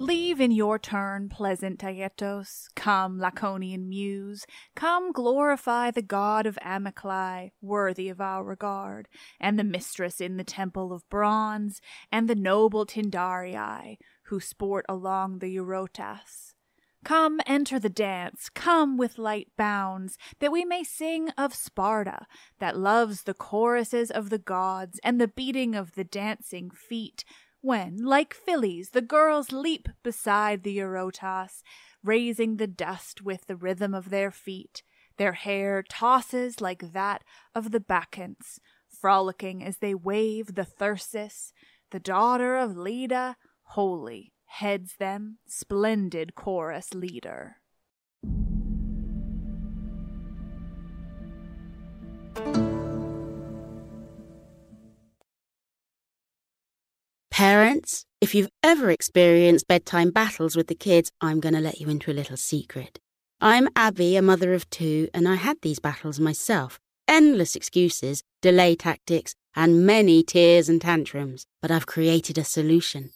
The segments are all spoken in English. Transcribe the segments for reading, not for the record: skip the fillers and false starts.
Leave in your turn, pleasant Aetos, come, Laconian muse, come glorify the god of Amyclae, worthy of our regard, and the mistress in the temple of bronze, and the noble Tyndarii, who sport along the Eurotas. Come, enter the dance, come with light bounds, that we may sing of Sparta, that loves the choruses of the gods, and the beating of the dancing feet, when, like fillies, the girls leap beside the Eurotas, raising the dust with the rhythm of their feet. Their hair tosses like that of the Bacchants, frolicking as they wave the thyrsus. The daughter of Leda, holy, heads them, splendid chorus leader. Parents, if you've ever experienced bedtime battles with the kids, I'm going to let you into a little secret. I'm Abby, a mother of 2, and I had these battles myself. Endless excuses, delay tactics, and many tears and tantrums. But I've created a solution.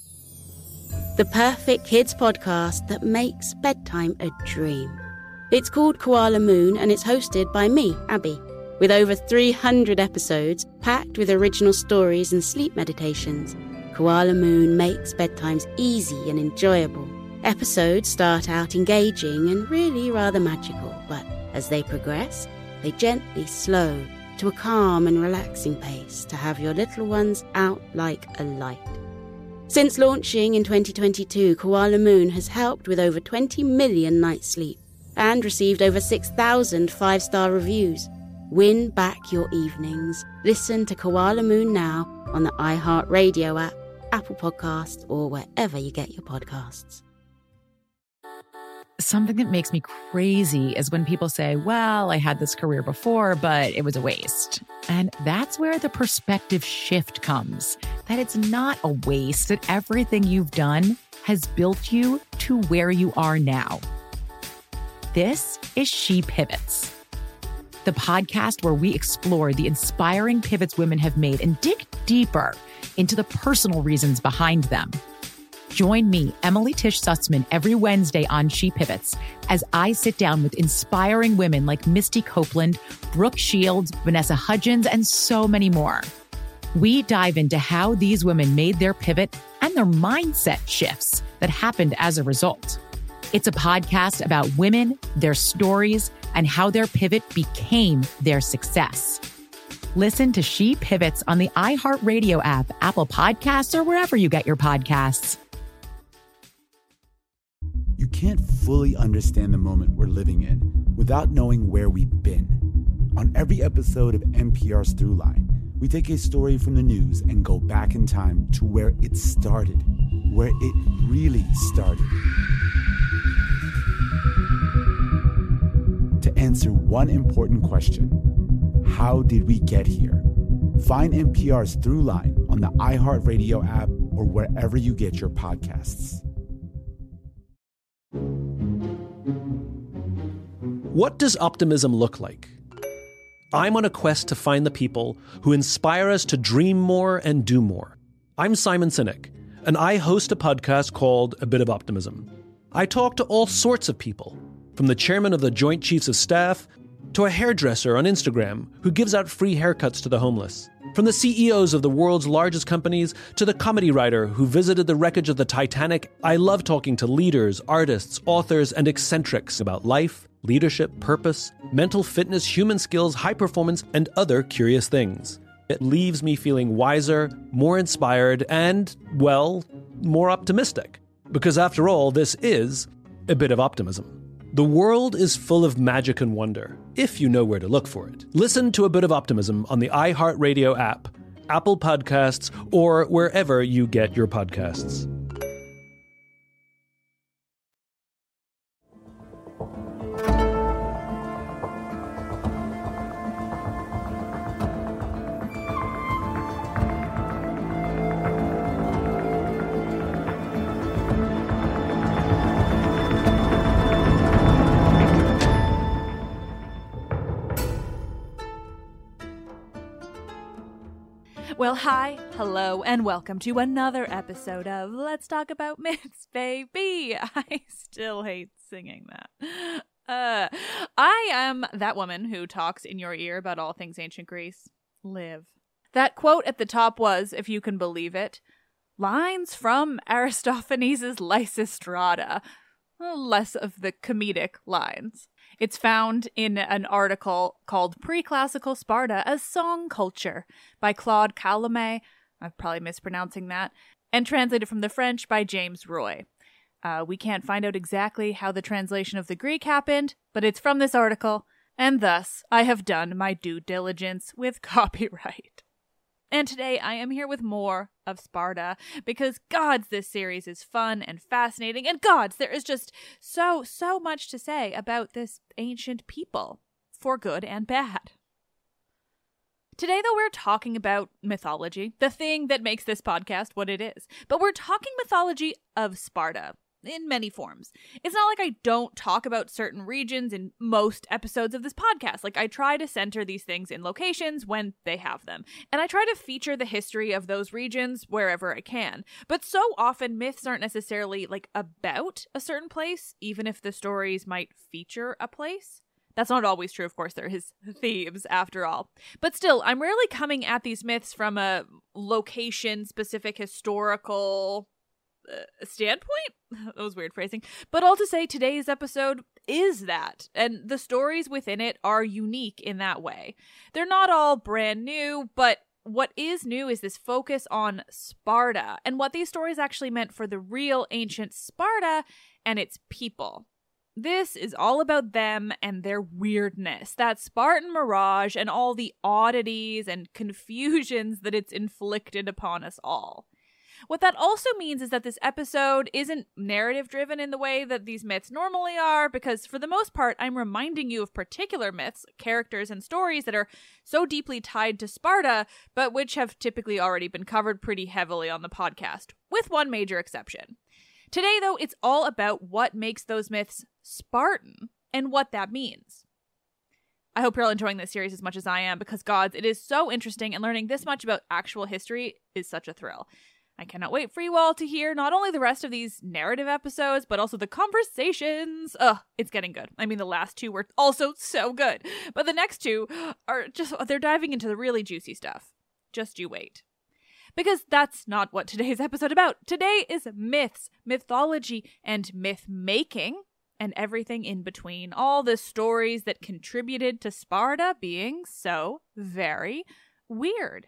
The perfect kids podcast that makes bedtime a dream. It's called Koala Moon, and it's hosted by me, Abby, with over 300 episodes packed with original stories and sleep meditations. Koala Moon makes bedtimes easy and enjoyable. Episodes start out engaging and really rather magical, but as they progress, they gently slow to a calm and relaxing pace to have your little ones out like a light. Since launching in 2022, Koala Moon has helped with over 20 million nights' sleep and received over 6,000 5-star reviews. Win back your evenings. Listen to Koala Moon now on the iHeartRadio app, Apple Podcasts, or wherever you get your podcasts. Something that makes me crazy is when people say, well, I had this career before, but it was a waste. And that's where the perspective shift comes, that it's not a waste, that everything you've done has built you to where you are now. This is She Pivots, the podcast where we explore the inspiring pivots women have made and dig deeper into the personal reasons behind them. Join me, Emily Tish Sussman, every Wednesday on She Pivots as I sit down with inspiring women like Misty Copeland, Brooke Shields, Vanessa Hudgens, and so many more. We dive into how these women made their pivot and their mindset shifts that happened as a result. It's a podcast about women, their stories, and how their pivot became their success. Listen to She Pivots on the iHeartRadio app, Apple Podcasts, or wherever you get your podcasts. You can't fully understand the moment we're living in without knowing where we've been. On every episode of NPR's Throughline, we take a story from the news and go back in time to where it started, where it really started. To answer one important question: how did we get here? Find NPR's Throughline on the iHeartRadio app or wherever you get your podcasts. What does optimism look like? I'm on a quest to find the people who inspire us to dream more and do more. I'm Simon Sinek, and I host a podcast called A Bit of Optimism. I talk to all sorts of people, from the chairman of the Joint Chiefs of Staff to a hairdresser on Instagram who gives out free haircuts to the homeless, from the CEOs of the world's largest companies to the comedy writer who visited the wreckage of the Titanic. I love talking to leaders, artists, authors, and eccentrics about life, leadership, purpose, mental fitness, human skills, high performance, and other curious things. It leaves me feeling wiser, more inspired, and, well, more optimistic. Because after all, this is a bit of optimism. The world is full of magic and wonder, if you know where to look for it. Listen to A Bit of Optimism on the iHeartRadio app, Apple Podcasts, or wherever you get your podcasts. Well, hi, hello, and welcome to another episode of Let's Talk About Myths, baby. I still hate singing that. I am that woman who talks in your ear about all things ancient Greece. Liv. That quote at the top was, if you can believe it, lines from Aristophanes' Lysistrata. Less of the comedic lines. It's found in an article called Pre-Classical Sparta as Song Culture by Claude Calame, I'm probably mispronouncing that, and translated from the French by James Roy. We can't find out exactly how the translation of the Greek happened, but it's from this article, and thus I have done my due diligence with copyright. And today I am here with more of Sparta, because gods, this series is fun and fascinating, and gods, there is just so much to say about this ancient people, for good and bad. Today, though, we're talking about mythology, the thing that makes this podcast what it is, but we're talking mythology of Sparta. In many forms. It's not like I don't talk about certain regions in most episodes of this podcast. Like, I try to center these things in locations when they have them. And I try to feature the history of those regions wherever I can. But so often, myths aren't necessarily, like, about a certain place, even if the stories might feature a place. That's not always true, of course. There is Thebes, after all. But still, I'm rarely coming at these myths from a location-specific historical standpoint? That was weird phrasing. But all to say, today's episode is that, and the stories within it are unique in that way. They're not all brand new, but what is new is this focus on Sparta, and what these stories actually meant for the real ancient Sparta and its people. This is all about them and their weirdness, that Spartan mirage and all the oddities and confusions that it's inflicted upon us all. What that also means is that this episode isn't narrative-driven in the way that these myths normally are, because for the most part, I'm reminding you of particular myths, characters, and stories that are so deeply tied to Sparta, but which have typically already been covered pretty heavily on the podcast, with one major exception. Today, though, it's all about what makes those myths Spartan, and what that means. I hope you're all enjoying this series as much as I am, because gods, it is so interesting, and learning this much about actual history is such a thrill. I cannot wait for you all to hear not only the rest of these narrative episodes, but also the conversations. It's getting good. I mean, the last two were also so good. But the next two are just, they're diving into the really juicy stuff. Just you wait. Because that's not what today's episode about. Today is myths, mythology, and myth-making, and everything in between. All the stories that contributed to Sparta being so very weird.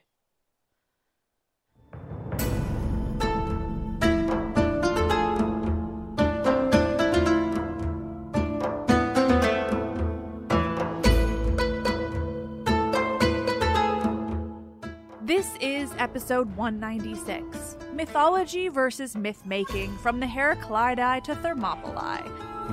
This is episode 196, Mythology versus Myth-Making, from the Heraclidae to Thermopylae.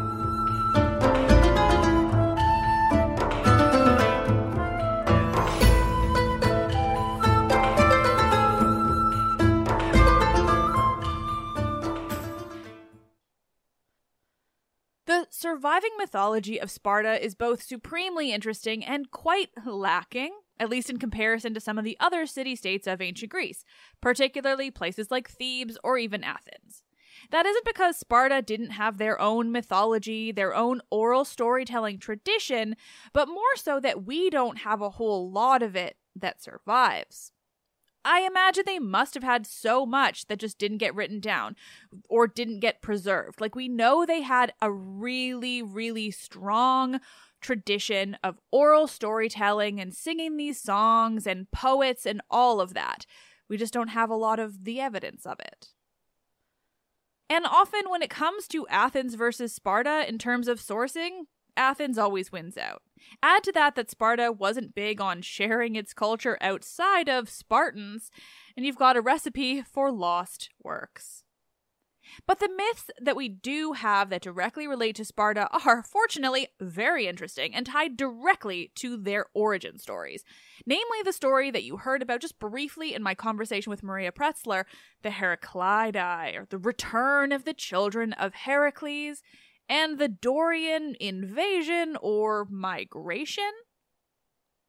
The surviving mythology of Sparta is both supremely interesting and quite lacking, at least in comparison to some of the other city-states of ancient Greece, particularly places like Thebes or even Athens. That isn't because Sparta didn't have their own mythology, their own oral storytelling tradition, but more so that we don't have a whole lot of it that survives. I imagine they must have had so much that just didn't get written down or didn't get preserved. Like, we know they had a really, really strong tradition of oral storytelling and singing these songs and poets and all of that. We just don't have a lot of the evidence of it. And often when it comes to Athens versus Sparta in terms of sourcing, Athens always wins out. Add to that Sparta wasn't big on sharing its culture outside of Spartans, and you've got a recipe for lost works. But the myths that we do have that directly relate to Sparta are, fortunately, very interesting and tied directly to their origin stories. Namely, the story that you heard about just briefly in my conversation with Maria Pretzler, the Heraclidae, or the return of the children of Heracles, and the Dorian invasion or migration.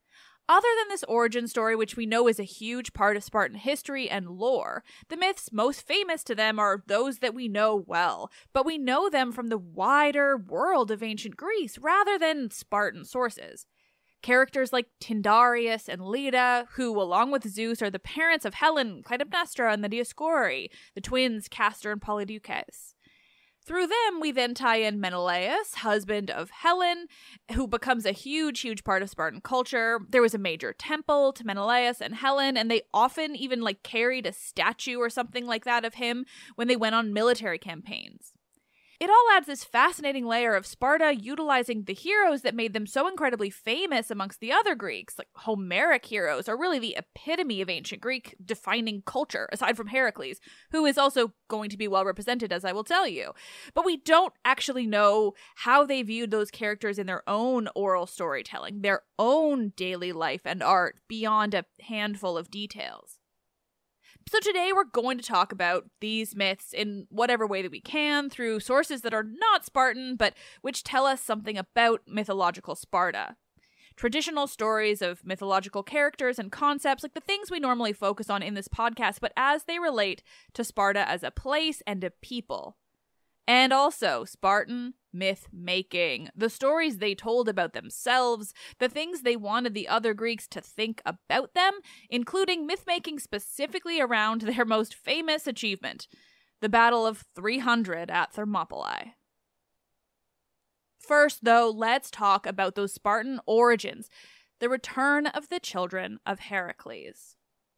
Other than this origin story, which we know is a huge part of Spartan history and lore, the myths most famous to them are those that we know well, but we know them from the wider world of ancient Greece rather than Spartan sources. Characters like Tyndareus and Leda, who, along with Zeus, are the parents of Helen, Clytemnestra, and the Dioscuri, the twins Castor and Polydeuces. Through them, we then tie in Menelaus, husband of Helen, who becomes a huge, huge part of Spartan culture. There was a major temple to Menelaus and Helen, and they often even carried a statue or something like that of him when they went on military campaigns. It all adds this fascinating layer of Sparta utilizing the heroes that made them so incredibly famous amongst the other Greeks. Homeric heroes are really the epitome of ancient Greek defining culture, aside from Heracles, who is also going to be well represented, as I will tell you. But we don't actually know how they viewed those characters in their own oral storytelling, their own daily life and art, beyond a handful of details. So today we're going to talk about these myths in whatever way that we can through sources that are not Spartan, but which tell us something about mythological Sparta. Traditional stories of mythological characters and concepts, like the things we normally focus on in this podcast, but as they relate to Sparta as a place and a people. And also Spartan myth-making, the stories they told about themselves, the things they wanted the other Greeks to think about them, including myth-making specifically around their most famous achievement, the Battle of 300 at Thermopylae. First, though, let's talk about those Spartan origins, the return of the children of Heracles.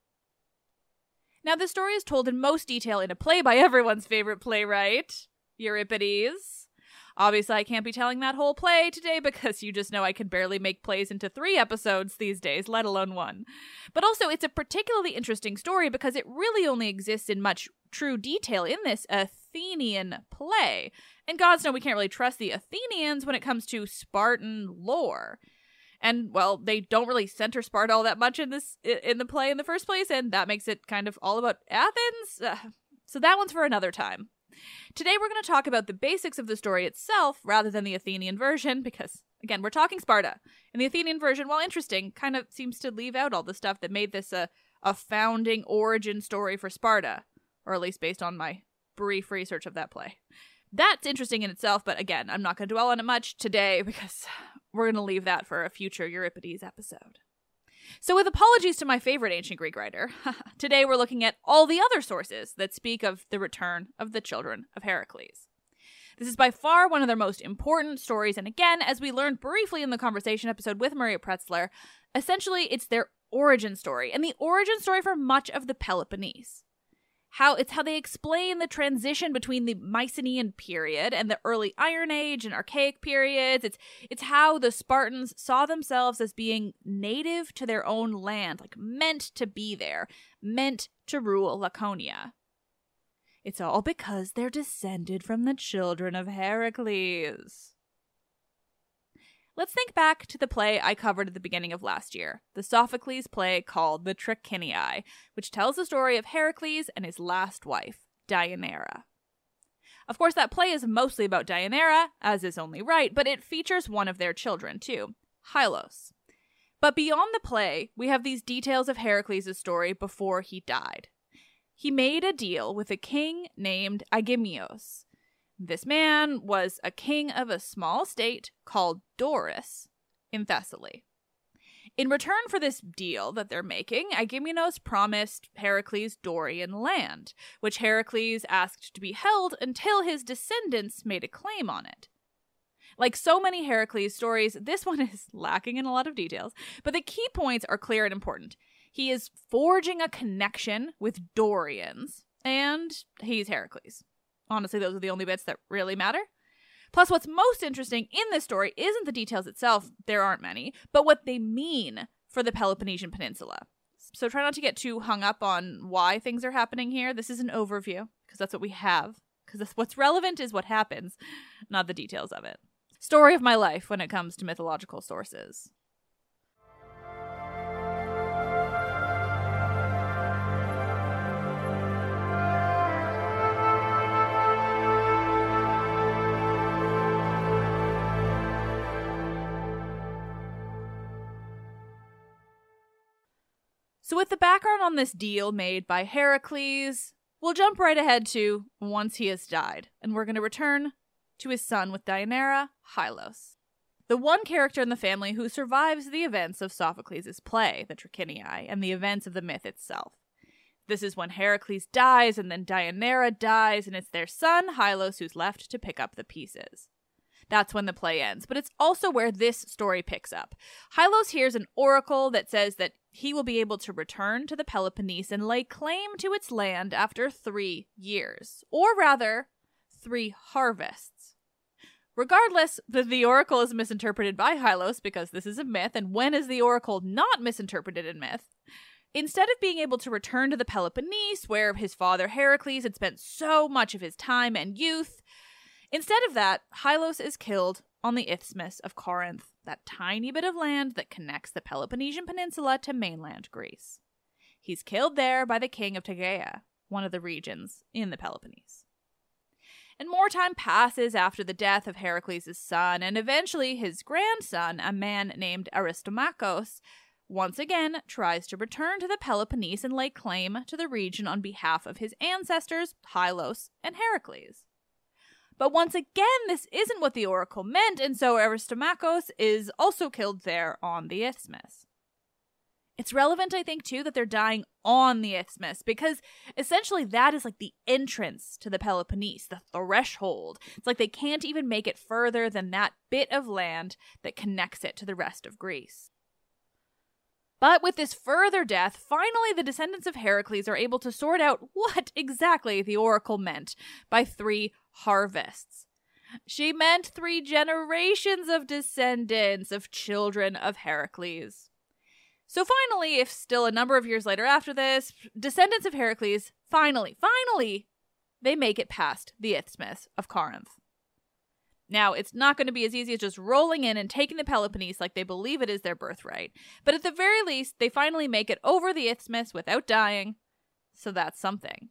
Now, this story is told in most detail in a play by everyone's favorite playwright, Euripides. Obviously, I can't be telling that whole play today because you just know I can barely make plays into 3 episodes these days, let alone 1. But also, it's a particularly interesting story because it really only exists in much true detail in this Athenian play. And gods know we can't really trust the Athenians when it comes to Spartan lore. And, well, they don't really center Sparta all that much in the play in the first place, and that makes it kind of all about Athens. So that one's for another time. Today we're going to talk about the basics of the story itself rather than the Athenian version because, again, we're talking Sparta. And the Athenian version, while interesting, kind of seems to leave out all the stuff that made this a founding origin story for Sparta, or at least based on my brief research of that play. That's interesting in itself, but again, I'm not going to dwell on it much today because we're going to leave that for a future Euripides episode. So with apologies to my favorite ancient Greek writer, today we're looking at all the other sources that speak of the return of the children of Heracles. This is by far one of their most important stories, and again, as we learned briefly in the conversation episode with Maria Pretzler, essentially it's their origin story, and the origin story for much of the Peloponnese. It's how they explain the transition between the Mycenaean period and the early Iron Age and Archaic periods. It's how the Spartans saw themselves as being native to their own land, meant to be there, meant to rule Laconia. It's all because they're descended from the children of Heracles. Let's think back to the play I covered at the beginning of last year, the Sophocles play called The Trachiniae, which tells the story of Heracles and his last wife, Deianira. Of course, that play is mostly about Deianira, as is only right, but it features one of their children, too, Hylos. But beyond the play, we have these details of Heracles' story before he died. He made a deal with a king named Aigaimenos. This man was a king of a small state called Doris in Thessaly. In return for this deal that they're making, Aigaimenos promised Heracles Dorian land, which Heracles asked to be held until his descendants made a claim on it. Like so many Heracles stories, this one is lacking in a lot of details, but the key points are clear and important. He is forging a connection with Dorians, and he's Heracles. Honestly, those are the only bits that really matter. Plus, what's most interesting in this story isn't the details itself, there aren't many, but what they mean for the Peloponnesian Peninsula. So try not to get too hung up on why things are happening here. This is an overview, because that's what we have. Because what's relevant is what happens, not the details of it. Story of my life when it comes to mythological sources. So with the background on this deal made by Heracles, we'll jump right ahead to once he has died, and we're going to return to his son with Deianira, Hylos, the one character in the family who survives the events of Sophocles' play, the Trachiniae, and the events of the myth itself. This is when Heracles dies, and then Deianira dies, and it's their son, Hylos, who's left to pick up the pieces. That's when the play ends, but it's also where this story picks up. Hylos hears an oracle that says that he will be able to return to the Peloponnese and lay claim to its land after 3 years, or rather, 3 harvests. Regardless, the oracle is misinterpreted by Hylos because this is a myth, and when is the oracle not misinterpreted in myth? Instead of being able to return to the Peloponnese, where his father Heracles had spent so much of his time and youth, instead of that, Hylos is killed on the Isthmus of Corinth, that tiny bit of land that connects the Peloponnesian Peninsula to mainland Greece. He's killed there by the king of Tegea, one of the regions in the Peloponnese. And more time passes after the death of Heracles' son, and eventually his grandson, a man named Aristomachos, once again tries to return to the Peloponnese and lay claim to the region on behalf of his ancestors, Hylos and Heracles. But once again, this isn't what the oracle meant, and so Aristomachos is also killed there on the Isthmus. It's relevant, I think, too, that they're dying on the Isthmus, because essentially that is like the entrance to the Peloponnese, the threshold. It's like they can't even make it further than that bit of land that connects it to the rest of Greece. But with this further death, finally the descendants of Heracles are able to sort out what exactly the oracle meant by 3 harvests. She meant 3 generations of descendants of children of Heracles. So finally, if still a number of years later after this, descendants of Heracles, finally, they make it past the Isthmus of Corinth. Now, it's not going to be as easy as just rolling in and taking the Peloponnese like they believe it is their birthright. But at the very least, they finally make it over the Isthmus without dying. So that's something.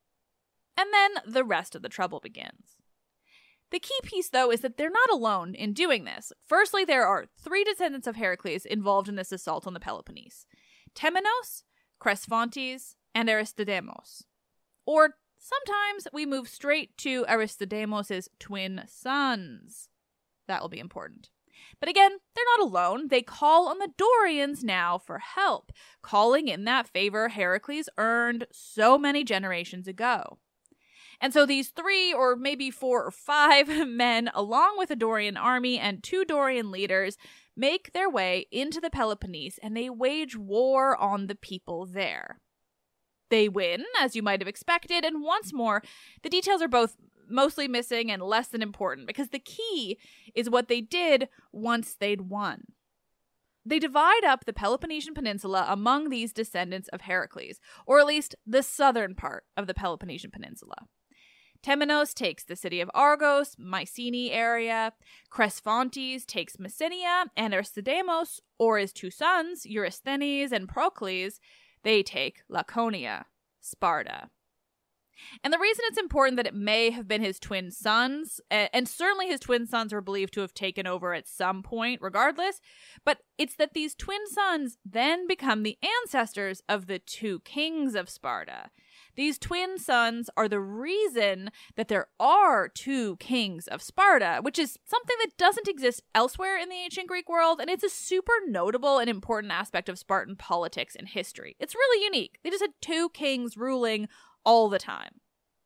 And then the rest of the trouble begins. The key piece, though, is that they're not alone in doing this. Firstly, there are 3 descendants of Heracles involved in this assault on the Peloponnese: Temenos, Cresphontes, and Aristodemos. Or sometimes we move straight to Aristodemos' twin sons. That will be important. But again, they're not alone. They call on the Dorians now for help, calling in that favor Heracles earned so many generations ago. And so these 3 or maybe 4 or 5 men, along with a Dorian army and 2 Dorian leaders, make their way into the Peloponnese and they wage war on the people there. They win, as you might have expected, and once more, the details are both mostly missing and less than important, because the key is what they did once they'd won. They divide up the Peloponnesian Peninsula among these descendants of Heracles, or at least the southern part of the Peloponnesian Peninsula. Temenos takes the city of Argos, Mycenae area. Cresphontes takes Messenia, and Aristodemos, or his 2 sons, Eurysthenes and Procles, they take Laconia, Sparta. And the reason it's important that it may have been his twin sons, and certainly his twin sons were believed to have taken over at some point regardless, but it's that these twin sons then become the ancestors of the 2 kings of Sparta. These twin sons are the reason that there are 2 kings of Sparta, which is something that doesn't exist elsewhere in the ancient Greek world, and it's a super notable and important aspect of Spartan politics and history. It's really unique. They just had 2 kings ruling all the time.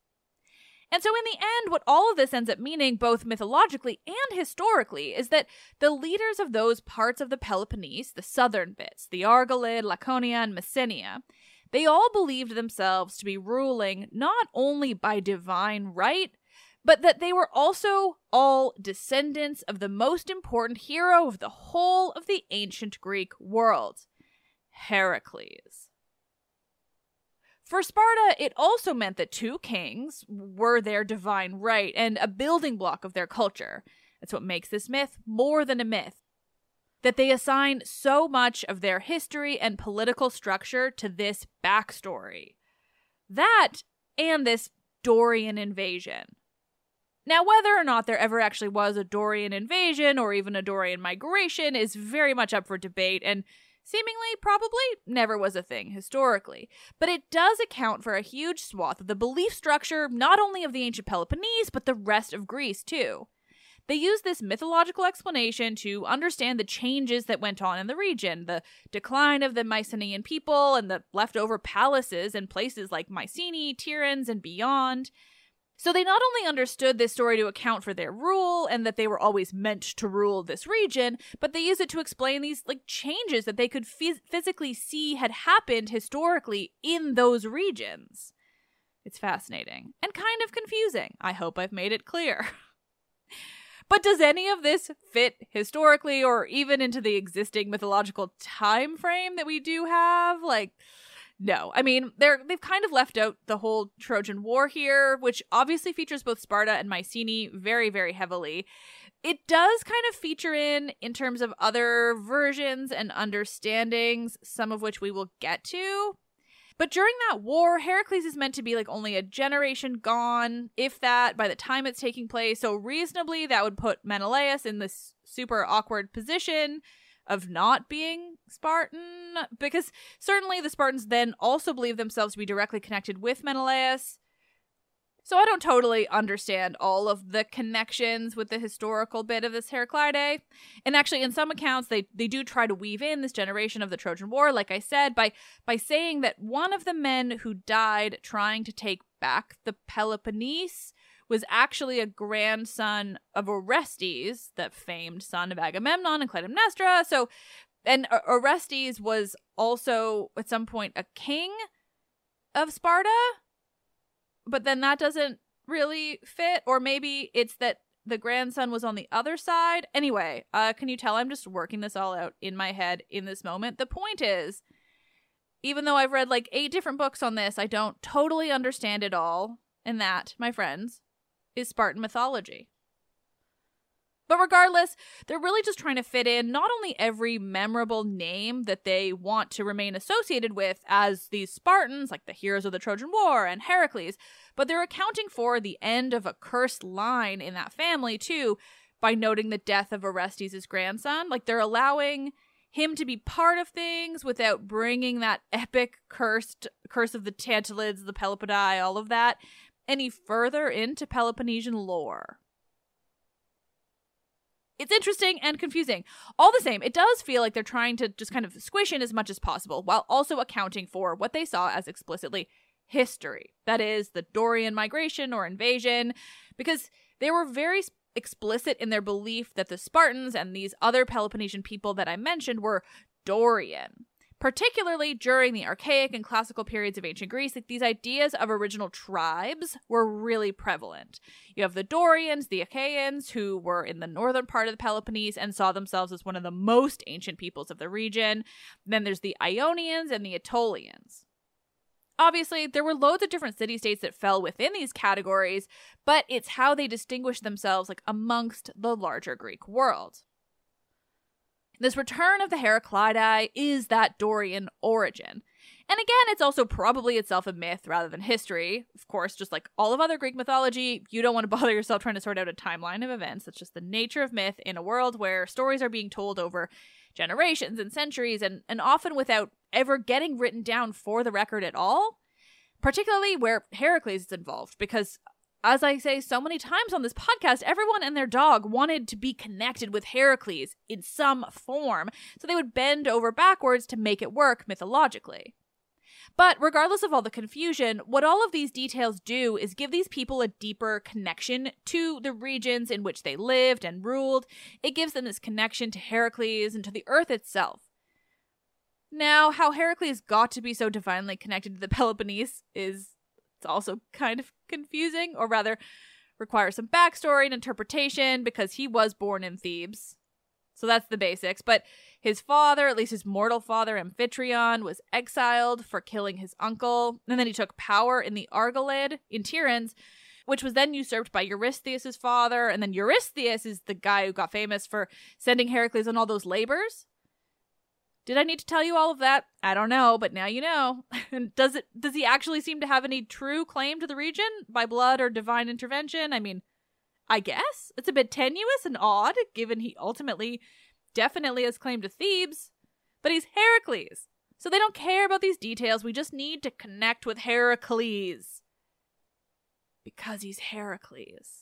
And so in the end, what all of this ends up meaning, both mythologically and historically, is that the leaders of those parts of the Peloponnese, the southern bits, the Argolid, Laconia, and Messenia, they all believed themselves to be ruling not only by divine right, but that they were also all descendants of the most important hero of the whole of the ancient Greek world, Heracles. For Sparta, it also meant that 2 kings were their divine right and a building block of their culture. That's what makes this myth more than a myth. That they assign so much of their history and political structure to this backstory. That and this Dorian invasion. Now, whether or not there ever actually was a Dorian invasion or even a Dorian migration is very much up for debate, and seemingly probably never was a thing historically, but it does account for a huge swath of the belief structure not only of the ancient Peloponnese, but the rest of Greece too. They use this mythological explanation to understand the changes that went on in the region, the decline of the Mycenaean people and the leftover palaces in places like Mycenae, Tiryns, and beyond. So they not only understood this story to account for their rule and that they were always meant to rule this region, but they use it to explain these changes that they could physically see had happened historically in those regions. It's fascinating and kind of confusing. I hope I've made it clear. But does any of this fit historically or even into the existing mythological time frame that we do have? No. I mean, they've kind of left out the whole Trojan War here, which obviously features both Sparta and Mycenae very, very heavily. It does kind of feature in terms of other versions and understandings, some of which we will get to. But during that war, Heracles is meant to be only a generation gone, if that, by the time it's taking place. So reasonably, that would put Menelaus in this super awkward position of not being Spartan, because certainly the Spartans then also believe themselves to be directly connected with Menelaus. So I don't totally understand all of the connections with the historical bit of this Heraclidae. And actually, in some accounts, they do try to weave in this generation of the Trojan War, like I said, by saying that one of the men who died trying to take back the Peloponnese was actually a grandson of Orestes, the famed son of Agamemnon and Clytemnestra. And Orestes was also at some point a king of Sparta. But then that doesn't really fit. Or maybe it's that the grandson was on the other side. Anyway, can you tell I'm just working this all out in my head in this moment? The point is, even though I've read 8 different books on this, I don't totally understand it all. And that, my friends, is Spartan mythology. But regardless, they're really just trying to fit in not only every memorable name that they want to remain associated with as these Spartans, like the heroes of the Trojan War and Heracles, but they're accounting for the end of a cursed line in that family too, by noting the death of Orestes' grandson. They're allowing him to be part of things without bringing that epic curse of the Tantalids, the Peloponnesi, all of that, any further into Peloponnesian lore. It's interesting and confusing. All the same, it does feel like they're trying to just kind of squish in as much as possible while also accounting for what they saw as explicitly history. That is, the Dorian migration or invasion, because they were very explicit in their belief that the Spartans and these other Peloponnesian people that I mentioned were Dorian. Particularly during the archaic and classical periods of ancient Greece, these ideas of original tribes were really prevalent. You have the Dorians, the Achaeans, who were in the northern part of the Peloponnese and saw themselves as one of the most ancient peoples of the region. Then there's the Ionians and the Aetolians. Obviously, there were loads of different city-states that fell within these categories, but it's how they distinguished themselves amongst the larger Greek world. This return of the Heraclidae is that Dorian origin. And again, it's also probably itself a myth rather than history. Of course, just like all of other Greek mythology, you don't want to bother yourself trying to sort out a timeline of events. That's just the nature of myth in a world where stories are being told over generations and centuries and often without ever getting written down for the record at all. Particularly where Heracles is involved, because as I say so many times on this podcast, everyone and their dog wanted to be connected with Heracles in some form, so they would bend over backwards to make it work mythologically. But regardless of all the confusion, what all of these details do is give these people a deeper connection to the regions in which they lived and ruled. It gives them this connection to Heracles and to the earth itself. Now, how Heracles got to be so divinely connected to the Peloponnese is also kind of confusing, or rather requires some backstory and interpretation, because he was born in Thebes. So that's the basics. But his father, at least his mortal father, Amphitryon, was exiled for killing his uncle. And then he took power in the Argolid in Tiryns, which was then usurped by Eurystheus' father. And then Eurystheus is the guy who got famous for sending Heracles on all those labors. Did I need to tell you all of that? I don't know, but now you know. And does he actually seem to have any true claim to the region by blood or divine intervention? I mean, I guess. It's a bit tenuous and odd, given he ultimately definitely has claim to Thebes. But he's Heracles. So they don't care about these details. We just need to connect with Heracles. Because he's Heracles.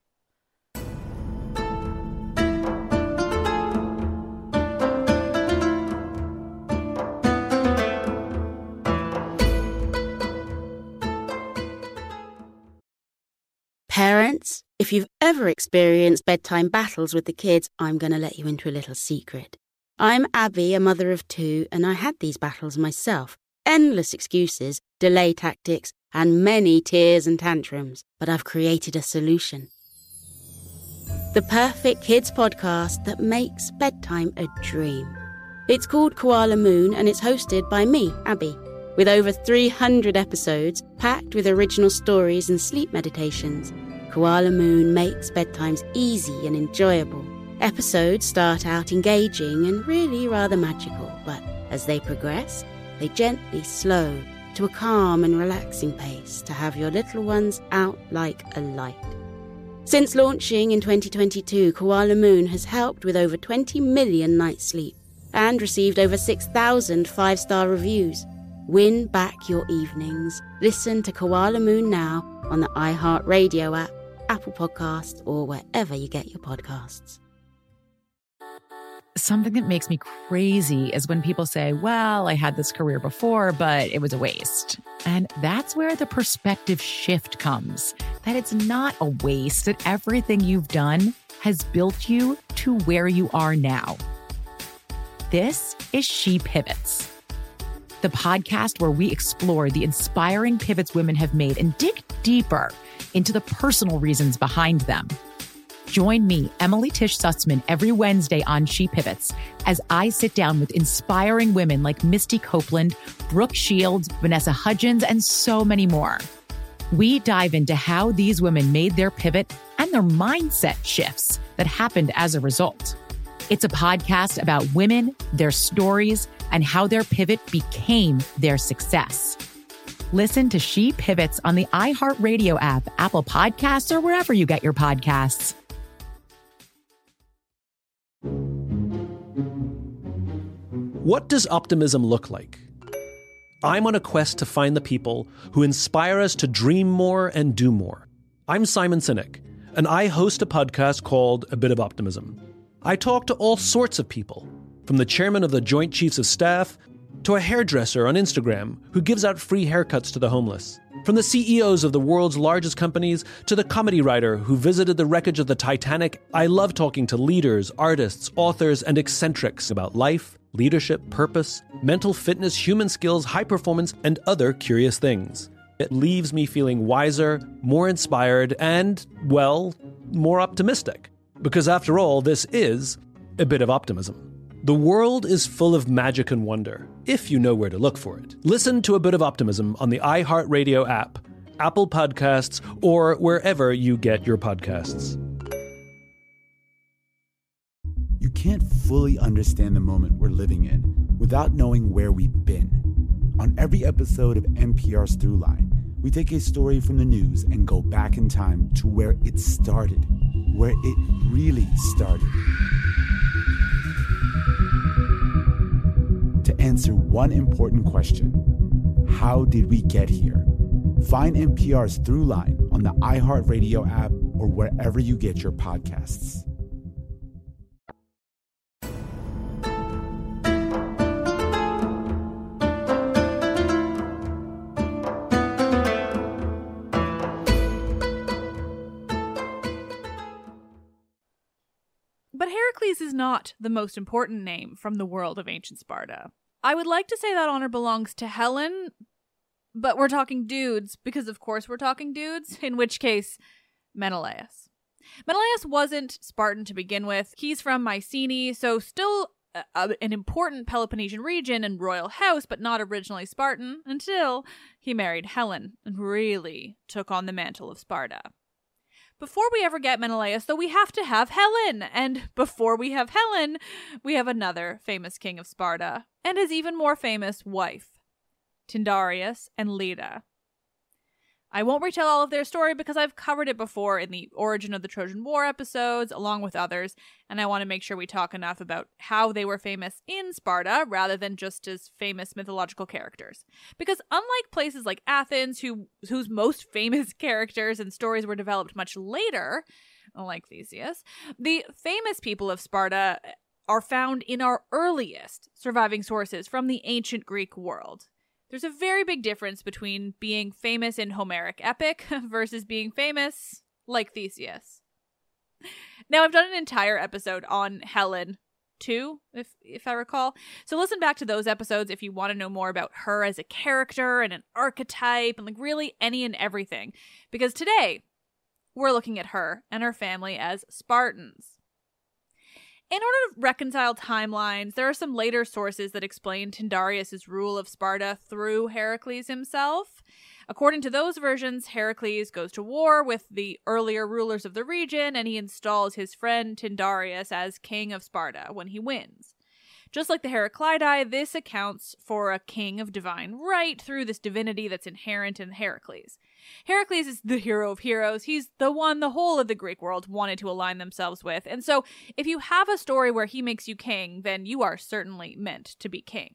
Parents, if you've ever experienced bedtime battles with the kids, I'm going to let you into a little secret. I'm Abby, a mother of 2, and I had these battles myself. Endless excuses, delay tactics, and many tears and tantrums. But I've created a solution. The perfect kids podcast that makes bedtime a dream. It's called Koala Moon, and it's hosted by me, Abby, with over 300 episodes packed with original stories and sleep meditations. Koala Moon makes bedtimes easy and enjoyable. Episodes start out engaging and really rather magical, but as they progress, they gently slow to a calm and relaxing pace to have your little ones out like a light. Since launching in 2022, Koala Moon has helped with over 20 million nights sleep and received over 6,000 5-star reviews. Win back your evenings. Listen to Koala Moon now on the iHeartRadio app, Apple Podcasts, or wherever you get your podcasts. Something that makes me crazy is when people say, well, I had this career before, but it was a waste. And that's where the perspective shift comes, that it's not a waste, that everything you've done has built you to where you are now. This is She Pivots, the podcast where we explore the inspiring pivots women have made and dig deeper into the personal reasons behind them. Join me, Emily Tish Sussman, every Wednesday on She Pivots as I sit down with inspiring women like Misty Copeland, Brooke Shields, Vanessa Hudgens, and so many more. We dive into how these women made their pivot and their mindset shifts that happened as a result. It's a podcast about women, their stories, and how their pivot became their success. Listen to She Pivots on the iHeartRadio app, Apple Podcasts, or wherever you get your podcasts. What does optimism look like? I'm on a quest to find the people who inspire us to dream more and do more. I'm Simon Sinek, and I host a podcast called A Bit of Optimism. I talk to all sorts of people, from the chairman of the Joint Chiefs of Staff to a hairdresser on Instagram who gives out free haircuts to the homeless, from the CEOs of the world's largest companies to the comedy writer who visited the wreckage of the Titanic. I love talking to leaders, artists, authors, and eccentrics about life, leadership, purpose, mental fitness, human skills, high performance, and other curious things. It leaves me feeling wiser, more inspired, and, well, more optimistic. Because after all, this is a bit of optimism. The world is full of magic and wonder, if you know where to look for it. Listen to A Bit of Optimism on the iHeartRadio app, Apple Podcasts, or wherever you get your podcasts. You can't fully understand the moment we're living in without knowing where we've been. On every episode of NPR's Throughline, we take a story from the news and go back in time to where it started, where it really started. To answer one important question: how did we get here? Find NPR's Throughline on the iHeartRadio app or wherever you get your podcasts. But Heracles is not the most important name from the world of ancient Sparta. I would like to say that honor belongs to Helen, but we're talking dudes, because of course we're talking dudes, in which case, Menelaus. Menelaus wasn't Spartan to begin with. He's from Mycenae, so still an important Peloponnesian region and royal house, but not originally Spartan, until he married Helen and really took on the mantle of Sparta. Before we ever get Menelaus, though, we have to have Helen. And before we have Helen, we have another famous king of Sparta, and his even more famous wife, Tyndareus and Leda. I won't retell all of their story because I've covered it before in the Origin of the Trojan War episodes, along with others, and I want to make sure we talk enough about how they were famous in Sparta rather than just as famous mythological characters. Because unlike places like Athens, whose most famous characters and stories were developed much later, like Theseus, the famous people of Sparta are found in our earliest surviving sources from the ancient Greek world. There's a very big difference between being famous in Homeric epic versus being famous like Theseus. Now, I've done an entire episode on Helen, too, if I recall. So listen back to those episodes if you want to know more about her as a character and an archetype and like really any and everything. Because today, we're looking at her and her family as Spartans. In order to reconcile timelines, there are some later sources that explain Tyndareus' rule of Sparta through Heracles himself. According to those versions, Heracles goes to war with the earlier rulers of the region, and he installs his friend Tyndareus as king of Sparta when he wins. Just like the Heraclidae, this accounts for a king of divine right through this divinity that's inherent in Heracles. Heracles is the hero of heroes. He's the one the whole of the Greek world wanted to align themselves with. And so if you have a story where he makes you king, then you are certainly meant to be king.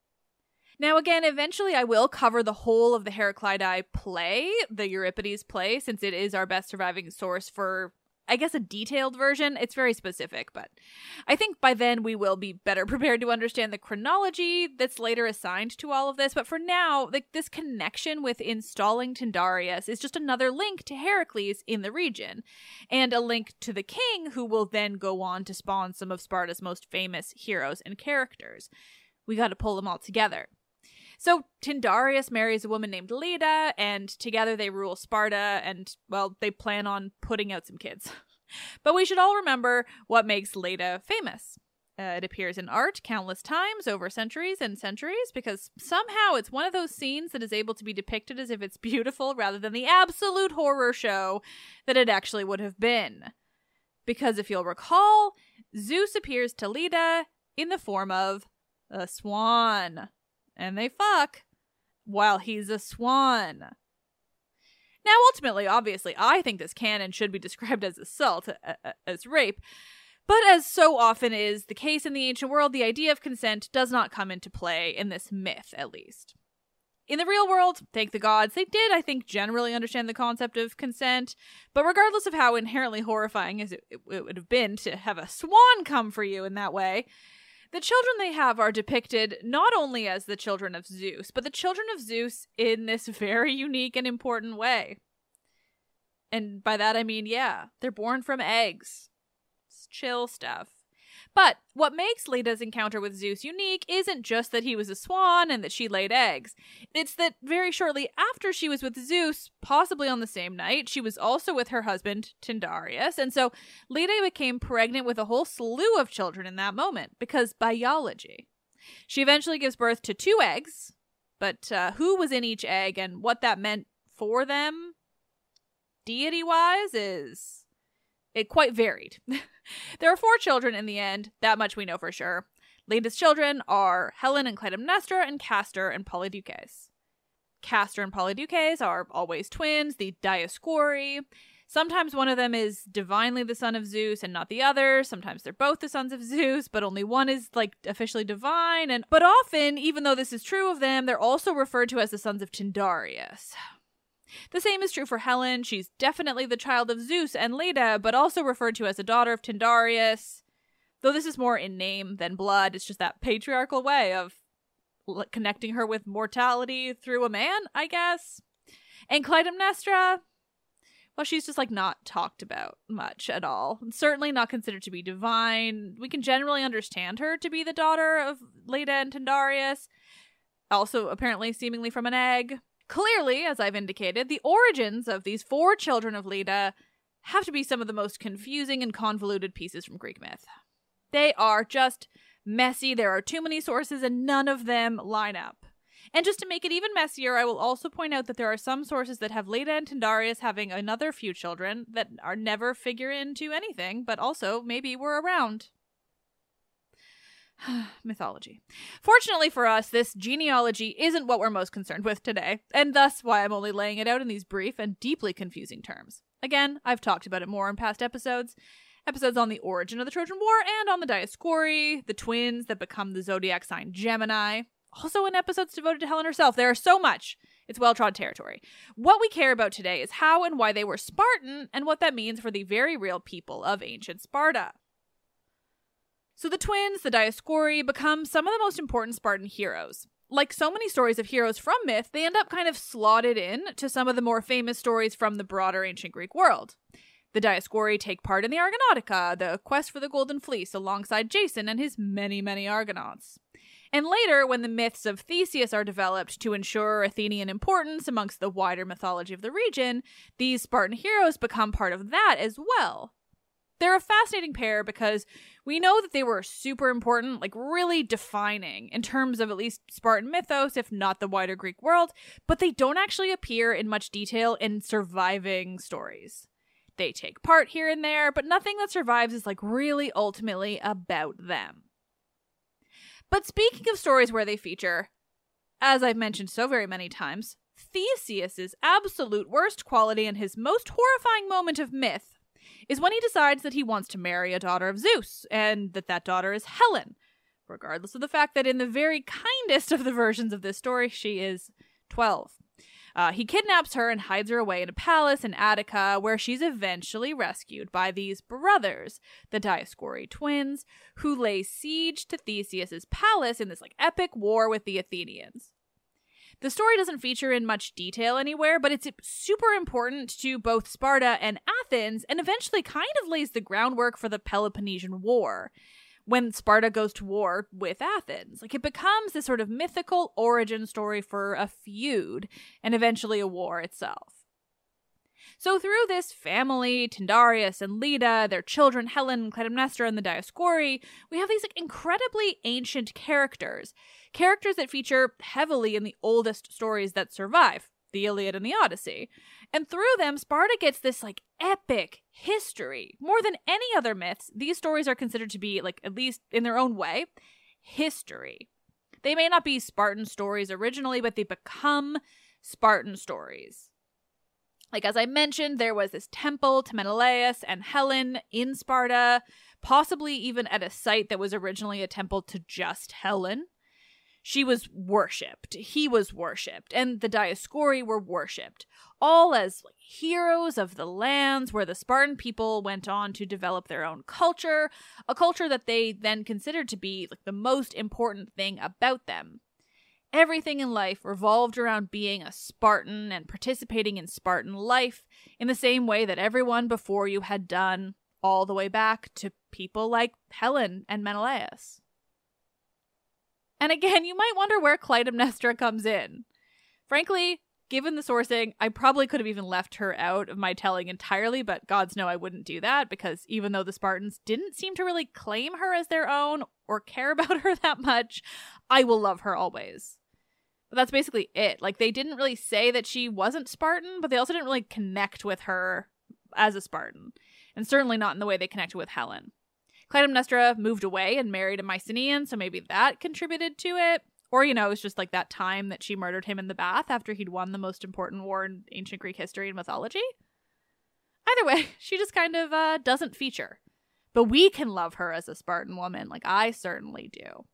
Now again, eventually I will cover the whole of the Heraclidae play, the Euripides play, since it is our best surviving source for, I guess, a detailed version. It's very specific, but I think by then we will be better prepared to understand the chronology that's later assigned to all of this. But for now, this connection with installing Tyndareus is just another link to Heracles in the region, and a link to the king who will then go on to spawn some of Sparta's most famous heroes and characters. We got to pull them all together. So Tyndareus marries a woman named Leda, and together they rule Sparta, and, well, they plan on putting out some kids. But we should all remember what makes Leda famous. It appears in art countless times over centuries and centuries, because somehow it's one of those scenes that is able to be depicted as if it's beautiful rather than the absolute horror show that it actually would have been. Because if you'll recall, Zeus appears to Leda in the form of a swan. And they fuck while he's a swan. Now, ultimately, obviously, I think this canon should be described as assault, as rape. But as so often is the case in the ancient world, the idea of consent does not come into play in this myth, at least. In the real world, thank the gods, they did, I think, generally understand the concept of consent. But regardless of how inherently horrifying as it would have been to have a swan come for you in that way, the children they have are depicted not only as the children of Zeus, but the children of Zeus in this very unique and important way. And by that I mean, yeah, they're born from eggs. It's chill stuff. But what makes Leda's encounter with Zeus unique isn't just that he was a swan and that she laid eggs. It's that very shortly after she was with Zeus, possibly on the same night, she was also with her husband, Tyndareus. And so Leda became pregnant with a whole slew of children in that moment, because biology. She eventually gives birth to 2 eggs, but who was in each egg and what that meant for them, deity-wise, it quite varied. There are 4 children in the end, that much we know for sure. Leda's children are Helen and Clytemnestra, and Castor and Polydeuces. Castor and Polydeuces are always twins, the Dioscuri. Sometimes one of them is divinely the son of Zeus and not the other. Sometimes they're both the sons of Zeus, but only one is officially divine. But often, even though this is true of them, they're also referred to as the sons of Tyndareus. The same is true for Helen. She's definitely the child of Zeus and Leda, but also referred to as a daughter of Tyndareus. Though this is more in name than blood, it's just that patriarchal way of connecting her with mortality through a man, I guess. And Clytemnestra, well, she's just not talked about much at all. Certainly not considered to be divine. We can generally understand her to be the daughter of Leda and Tyndareus. Also, apparently, seemingly from an egg. Clearly, as I've indicated, the origins of these 4 children of Leda have to be some of the most confusing and convoluted pieces from Greek myth. They are just messy. There are too many sources and none of them line up. And just to make it even messier, I will also point out that there are some sources that have Leda and Tyndareus having another few children that are never figure into anything, but also maybe were around. Mythology. Fortunately for us, this genealogy isn't what we're most concerned with today, and thus why I'm only laying it out in these brief and deeply confusing terms. Again, I've talked about it more in past episodes on the origin of the Trojan War and on the Dioscuri, the twins that become the zodiac sign Gemini, also in episodes devoted to Helen herself. There are so much. It's well-trod territory. What we care about today is how and why they were Spartan and what that means for the very real people of ancient Sparta. So the twins, the Dioscuri, become some of the most important Spartan heroes. Like so many stories of heroes from myth, they end up kind of slotted in to some of the more famous stories from the broader ancient Greek world. The Dioscuri take part in the Argonautica, the quest for the Golden Fleece, alongside Jason and his many, many Argonauts. And later, when the myths of Theseus are developed to ensure Athenian importance amongst the wider mythology of the region, these Spartan heroes become part of that as well. They're a fascinating pair because we know that they were super important, like really defining in terms of at least Spartan mythos, if not the wider Greek world, but they don't actually appear in much detail in surviving stories. They take part here and there, but nothing that survives is like really ultimately about them. But speaking of stories where they feature, as I've mentioned so very many times, Theseus's absolute worst quality and his most horrifying moment of myth is when he decides that he wants to marry a daughter of Zeus, and that daughter is Helen, regardless of the fact that in the very kindest of the versions of this story, she is 12. He kidnaps her and hides her away in a palace in Attica, where she's eventually rescued by these brothers, the Dioscuri twins, who lay siege to Theseus's palace in this epic war with the Athenians. The story doesn't feature in much detail anywhere, but it's super important to both Sparta and Athens, and eventually kind of lays the groundwork for the Peloponnesian War. When Sparta goes to war with Athens, it becomes this sort of mythical origin story for a feud, and eventually a war itself. So through this family, Tyndareus and Leda, their children Helen, Clytemnestra, and the Dioscuri, we have these incredibly ancient characters that feature heavily in the oldest stories that survive, the Iliad and the Odyssey. And through them, Sparta gets this epic history. More than any other myths, these stories are considered to be, at least in their own way, history. They may not be Spartan stories originally, but they become Spartan stories. As I mentioned, there was this temple to Menelaus and Helen in Sparta, possibly even at a site that was originally a temple to just Helen. She was worshipped, he was worshipped, and the Dioscuri were worshipped, all as heroes of the lands where the Spartan people went on to develop their own culture, a culture that they then considered to be the most important thing about them. Everything in life revolved around being a Spartan and participating in Spartan life in the same way that everyone before you had done, all the way back to people like Helen and Menelaus. And again, you might wonder where Clytemnestra comes in. Frankly, given the sourcing, I probably could have even left her out of my telling entirely, but gods know I wouldn't do that, because even though the Spartans didn't seem to really claim her as their own or care about her that much, I will love her always. But that's basically it. They didn't really say that she wasn't Spartan, but they also didn't really connect with her as a Spartan. And certainly not in the way they connected with Helen. Clytemnestra moved away and married a Mycenaean, so maybe that contributed to it. Or, it's just that time that she murdered him in the bath after he'd won the most important war in ancient Greek history and mythology. Either way, she just kind of doesn't feature. But we can love her as a Spartan woman, I certainly do.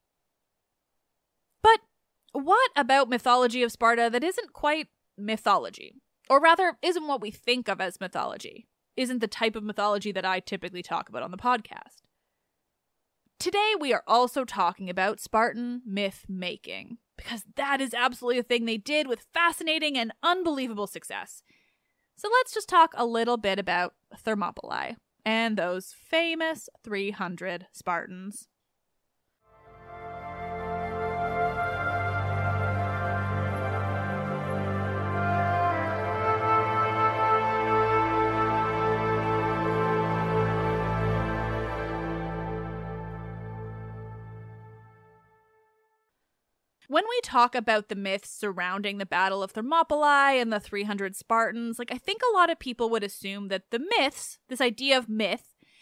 But what about mythology of Sparta that isn't quite mythology? Or rather, isn't what we think of as mythology? Isn't the type of mythology that I typically talk about on the podcast? Today, we are also talking about Spartan myth making, because that is absolutely a thing they did with fascinating and unbelievable success. So let's just talk a little bit about Thermopylae and those famous 300 Spartans. When we talk about the myths surrounding the Battle of Thermopylae and the 300 Spartans, I think a lot of people would assume that the myths, this idea of myth,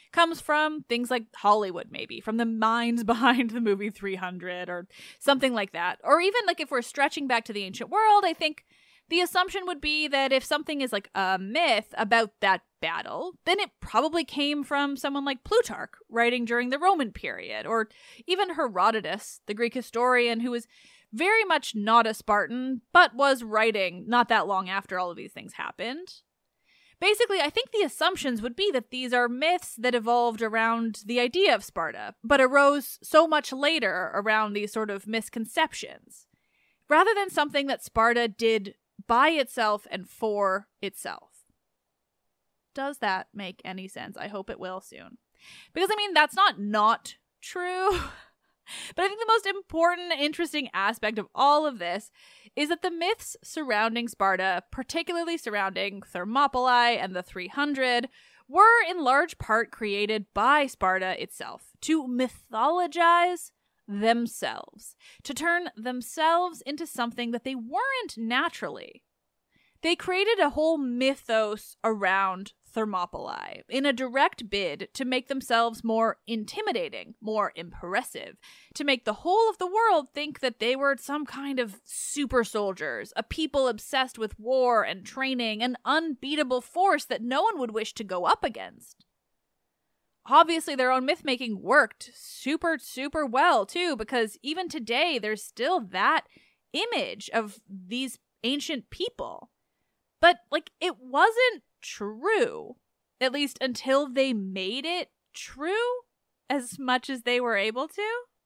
comes from things like Hollywood, maybe, from the minds behind the movie 300 or something like that. Or even like if we're stretching back to the ancient world, I think the assumption would be that if something is like a myth about that battle, then it probably came from someone like Plutarch writing during the Roman period, or even Herodotus, the Greek historian who was very much not a Spartan, but was writing not that long after all of these things happened. Basically, I think the assumptions would be that these are myths that evolved around the idea of Sparta, but arose so much later around these sort of misconceptions, rather than something that Sparta did by itself and for itself. Does that make any sense? I hope it will soon. Because, I mean, that's not true. But I think the most important, interesting aspect of all of this is that the myths surrounding Sparta, particularly surrounding Thermopylae and the 300, were in large part created by Sparta itself to mythologize themselves, to turn themselves into something that they weren't naturally. They created a whole mythos around Thermopylae in a direct bid to make themselves more intimidating, more impressive, to make the whole of the world think that they were some kind of super soldiers, a people obsessed with war and training, an unbeatable force that no one would wish to go up against. Obviously, their own myth-making worked super, super well, too, because even today, there's still that image of these ancient people. But, like, it wasn't true, at least until they made it true as much as they were able to.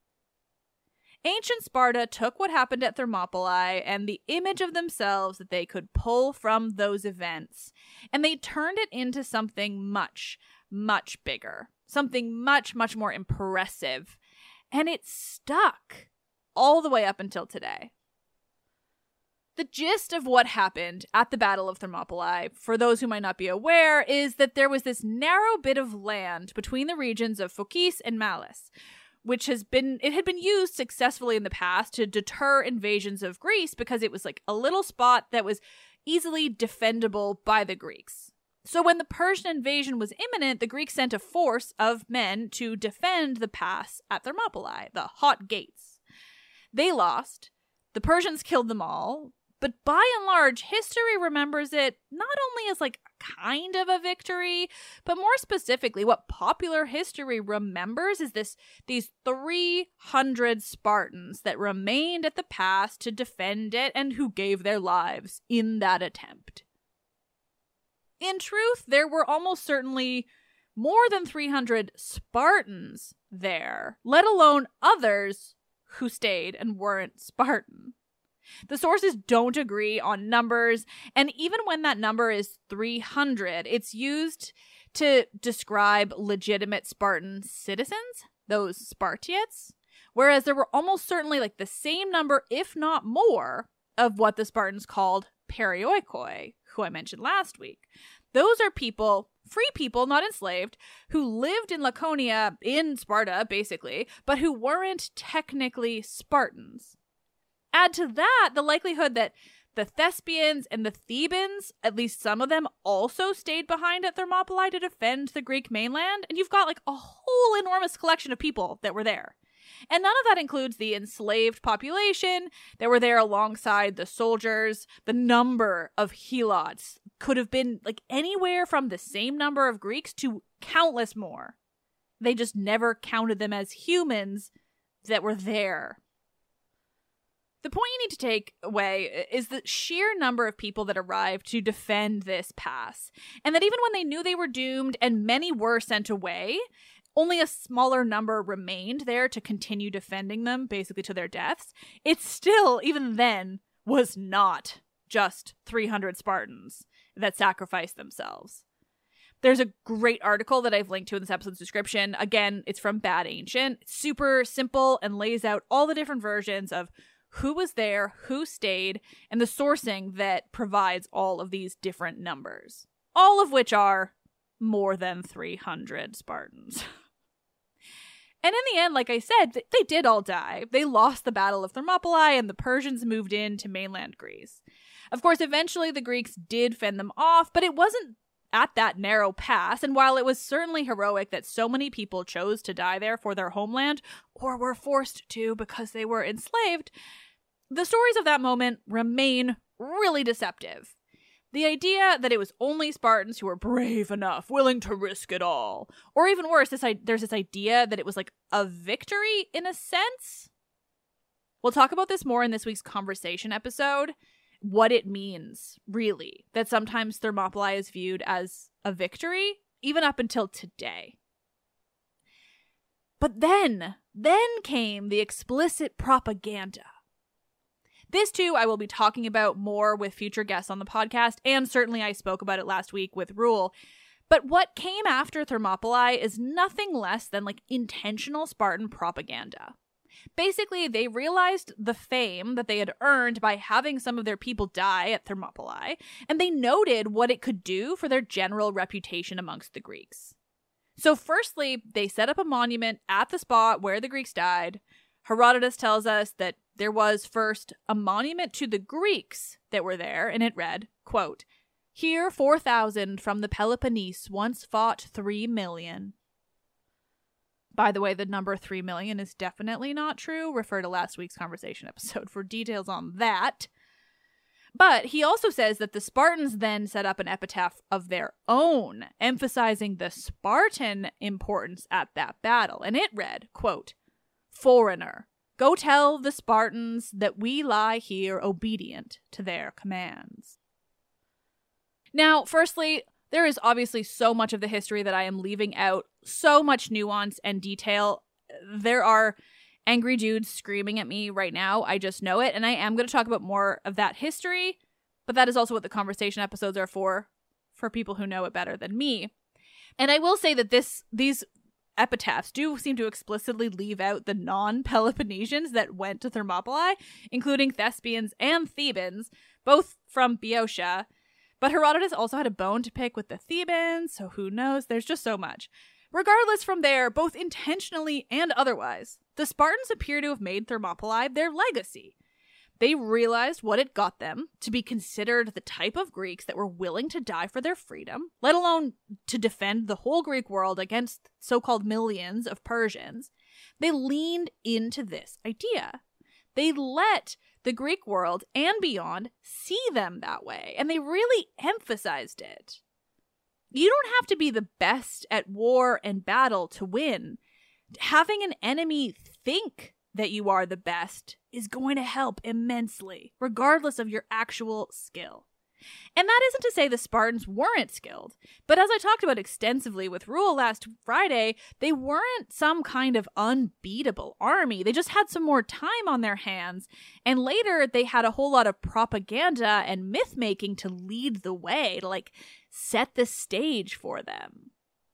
Ancient Sparta took what happened at Thermopylae and the image of themselves that they could pull from those events, and they turned it into something much, much bigger, something much, much more impressive, and it stuck all the way up until today. The gist of what happened at the Battle of Thermopylae, for those who might not be aware, is that there was this narrow bit of land between the regions of Phocis and Malis, which had been used successfully in the past to deter invasions of Greece because it was like a little spot that was easily defendable by the Greeks. So when the Persian invasion was imminent, the Greeks sent a force of men to defend the pass at Thermopylae, the Hot Gates. They lost. The Persians killed them all. But by and large, history remembers it not only as like kind of a victory, but more specifically, what popular history remembers is these 300 Spartans that remained at the pass to defend it and who gave their lives in that attempt. In truth, there were almost certainly more than 300 Spartans there, let alone others who stayed and weren't Spartan. The sources don't agree on numbers, and even when that number is 300, it's used to describe legitimate Spartan citizens, those Spartiates, whereas there were almost certainly like the same number, if not more, of what the Spartans called perioikoi, who I mentioned last week. Those are people, free people, not enslaved, who lived in Laconia, in Sparta, basically, but who weren't technically Spartans. Add to that the likelihood that the Thespians and the Thebans, at least some of them, also stayed behind at Thermopylae to defend the Greek mainland, and you've got like a whole enormous collection of people that were there. And none of that includes the enslaved population that were there alongside the soldiers. The number of helots could have been like anywhere from the same number of Greeks to countless more. They just never counted them as humans that were there. The point you need to take away is the sheer number of people that arrived to defend this pass, and that even when they knew they were doomed and many were sent away, only a smaller number remained there to continue defending them, basically to their deaths. It still, even then, was not just 300 Spartans that sacrificed themselves. There's a great article that I've linked to in this episode's description. Again, it's from Bad Ancient. It's super simple and lays out all the different versions of who was there, who stayed, and the sourcing that provides all of these different numbers. All of which are more than 300 Spartans. And in the end, like I said, they did all die. They lost the Battle of Thermopylae, and the Persians moved into mainland Greece. Of course, eventually the Greeks did fend them off, but it wasn't at that narrow pass, and while it was certainly heroic that so many people chose to die there for their homeland, or were forced to because they were enslaved, the stories of that moment remain really deceptive. The idea that it was only Spartans who were brave enough, willing to risk it all. Or even worse, there's this idea that it was like a victory in a sense. We'll talk about this more in this week's conversation episode. What it means, really, that sometimes Thermopylae is viewed as a victory, even up until today. But then came the explicit propaganda. This, too, I will be talking about more with future guests on the podcast, and certainly I spoke about it last week with Rule. But what came after Thermopylae is nothing less than like intentional Spartan propaganda. Basically, they realized the fame that they had earned by having some of their people die at Thermopylae, and they noted what it could do for their general reputation amongst the Greeks. So firstly, they set up a monument at the spot where the Greeks died. Herodotus tells us that there was first a monument to the Greeks that were there, and it read, quote, "Here 4,000 from the Peloponnese once fought 3 million. By the way, the number 3 million is definitely not true. Refer to last week's conversation episode for details on that. But he also says that the Spartans then set up an epitaph of their own, emphasizing the Spartan importance at that battle. And it read, quote, "Foreigner, go tell the Spartans that we lie here obedient to their commands." Now, firstly, there is obviously so much of the history that I am leaving out, so much nuance and detail. There are angry dudes screaming at me right now. I just know it. And I am going to talk about more of that history, but that is also what the conversation episodes are for people who know it better than me. And I will say that these epitaphs do seem to explicitly leave out the non-Peloponnesians that went to Thermopylae, including Thespians and Thebans, both from Boeotia. But Herodotus also had a bone to pick with the Thebans, so who knows? There's just so much. Regardless, from there, both intentionally and otherwise, the Spartans appear to have made Thermopylae their legacy. They realized what it got them to be considered the type of Greeks that were willing to die for their freedom, let alone to defend the whole Greek world against so-called millions of Persians. They leaned into this idea. They let the Greek world and beyond see them that way, and they really emphasized it. You don't have to be the best at war and battle to win. Having an enemy think that you are the best is going to help immensely, regardless of your actual skill. And that isn't to say the Spartans weren't skilled, but as I talked about extensively with Rule last Friday, they weren't some kind of unbeatable army. They just had some more time on their hands, and later they had a whole lot of propaganda and myth-making to lead the way, to set the stage for them.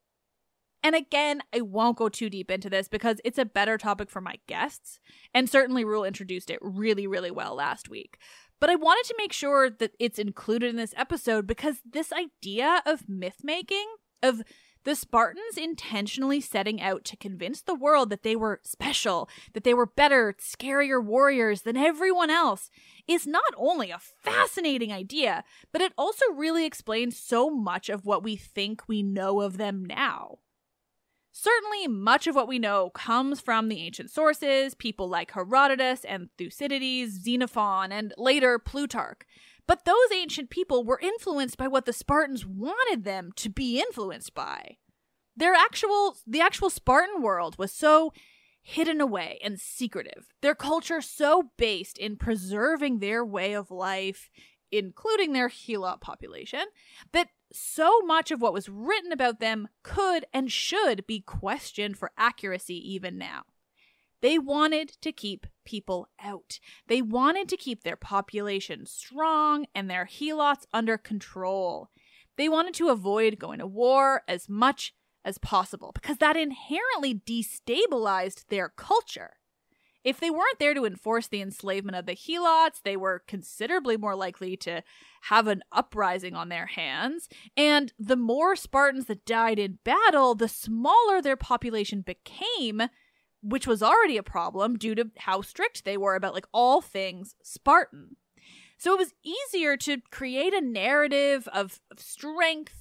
And again, I won't go too deep into this because it's a better topic for my guests, and certainly Rule introduced it really, really well last week. But I wanted to make sure that it's included in this episode because this idea of myth-making, of the Spartans intentionally setting out to convince the world that they were special, that they were better, scarier warriors than everyone else, is not only a fascinating idea, but it also really explains so much of what we think we know of them now. Certainly, much of what we know comes from the ancient sources, people like Herodotus and Thucydides, Xenophon, and later Plutarch. But those ancient people were influenced by what the Spartans wanted them to be influenced by. The actual Spartan world was so hidden away and secretive, their culture so based in preserving their way of life, including their Helot population, that so much of what was written about them could and should be questioned for accuracy even now. They wanted to keep people out. They wanted to keep their population strong and their Helots under control. They wanted to avoid going to war as much as possible because that inherently destabilized their culture. If they weren't there to enforce the enslavement of the Helots, they were considerably more likely to have an uprising on their hands. And the more Spartans that died in battle, the smaller their population became, which was already a problem due to how strict they were about all things Spartan. So it was easier to create a narrative of strength